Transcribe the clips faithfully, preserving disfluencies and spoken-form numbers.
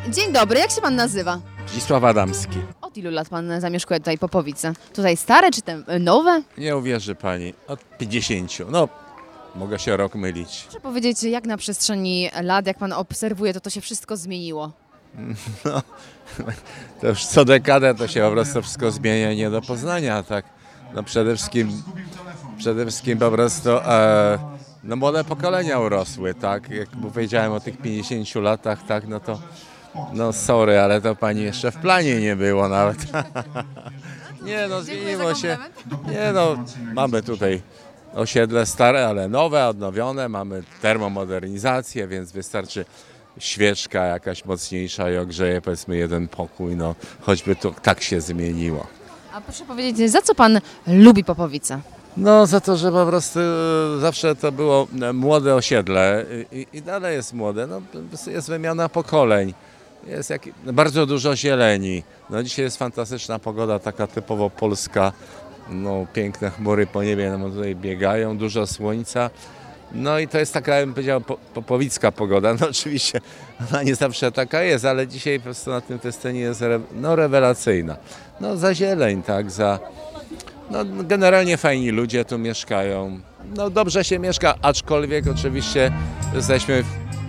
Dzień dobry, jak się pan nazywa? Zdzisław Adamski. Od ilu lat pan zamieszkuje tutaj Popowice? Tutaj stare czy te e, nowe? Nie uwierzy pani, od pięćdziesięciu. No, mogę się rok mylić. Proszę powiedzieć, jak na przestrzeni lat, jak pan obserwuje, to to się wszystko zmieniło? No, to już co dekadę to się po prostu wszystko zmienia nie do poznania, tak. No przede wszystkim, przede wszystkim po prostu e, no młode pokolenia urosły, tak. Jak powiedziałem o tych pięćdziesięciu latach, tak, no to no sorry, ale to pani jeszcze w planie nie było nawet. Nie no, zmieniło się. Nie no, mamy tutaj osiedle stare, ale nowe, odnowione, mamy termomodernizację, więc wystarczy świeczka jakaś mocniejsza i ogrzeje powiedzmy jeden pokój, no choćby to tak się zmieniło. A proszę powiedzieć, za co pan lubi Popowice? No za to, że po prostu zawsze to było młode osiedle i, i dalej jest młode, no jest wymiana pokoleń. Jest jak, bardzo dużo zieleni. No dzisiaj jest fantastyczna pogoda, taka typowo polska. No, piękne chmury po niebie nam tutaj biegają, dużo słońca. No i to jest taka, bym powiedział, po, popowicka pogoda. No oczywiście ona nie zawsze taka jest, ale dzisiaj po prostu na tym festenie jest re, no, rewelacyjna. No za zieleń, tak, za... No generalnie fajni ludzie tu mieszkają. No dobrze się mieszka, aczkolwiek oczywiście jesteśmy w,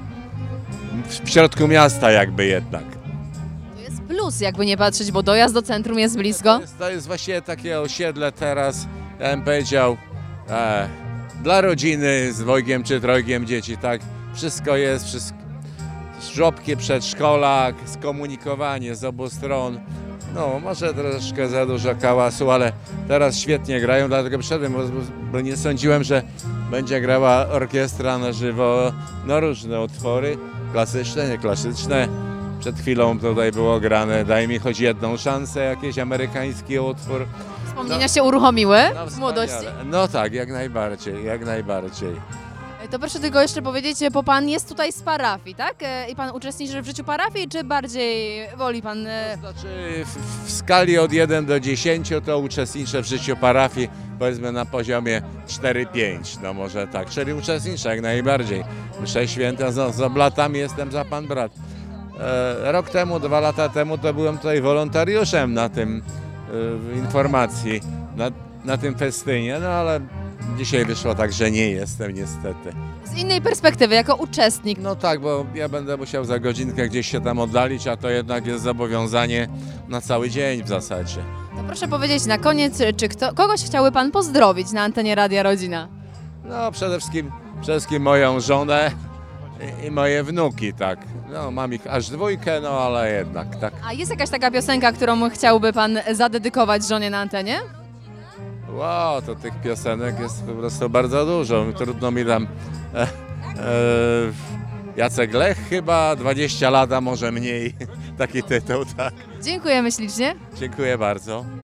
w środku miasta jakby jednak. To jest plus, jakby nie patrzeć, bo dojazd do centrum jest blisko. To jest, to jest właściwie takie osiedle teraz, ja bym powiedział, e, dla rodziny z dwojgiem czy trojgiem dzieci, tak? Wszystko jest, wszystko, żłobki, przedszkola, skomunikowanie z obu stron. No, może troszkę za dużo kałasu, ale teraz świetnie grają, dlatego przyszedłem, bo, bo nie sądziłem, że będzie grała orkiestra na żywo, no różne utwory, klasyczne, nieklasyczne. Przed chwilą tutaj było grane Daj mi choć jedną szansę, jakiś amerykański utwór. Wspomnienia No. się uruchomiły No, w młodości. wspaniale. No tak, jak najbardziej, jak najbardziej. To proszę tylko jeszcze powiedzieć, bo pan jest tutaj z parafii, tak? E, I pan uczestniczy w życiu parafii, czy bardziej woli pan... e, Znaczy w, w skali od jeden do dziesięciu to uczestniczę w życiu parafii, powiedzmy na poziomie cztery pięć, no może tak, czyli uczestniczę jak najbardziej. Msze święte, z, z oblatami jestem za pan brat. E, rok temu, dwa lata temu to byłem tutaj wolontariuszem na tym e, informacji, na, na tym festynie, no ale dzisiaj wyszło tak, że nie jestem niestety. Z innej perspektywy, jako uczestnik. No tak, bo ja będę musiał za godzinkę gdzieś się tam oddalić, a to jednak jest zobowiązanie na cały dzień w zasadzie. To proszę powiedzieć na koniec, czy kto, kogoś chciałby pan pozdrowić na antenie Radia Rodzina? No przede wszystkim, przede wszystkim moją żonę i, i moje wnuki, tak. No mam ich aż dwójkę, no ale jednak, tak. A jest jakaś taka piosenka, którą chciałby pan zadedykować żonie na antenie? Wow, to tych piosenek jest po prostu bardzo dużo. Trudno mi tam... E, e, Jacek Lech chyba, dwadzieścia lat, a może mniej. Taki tytuł, tak. Dziękujemy ślicznie. Dziękuję bardzo.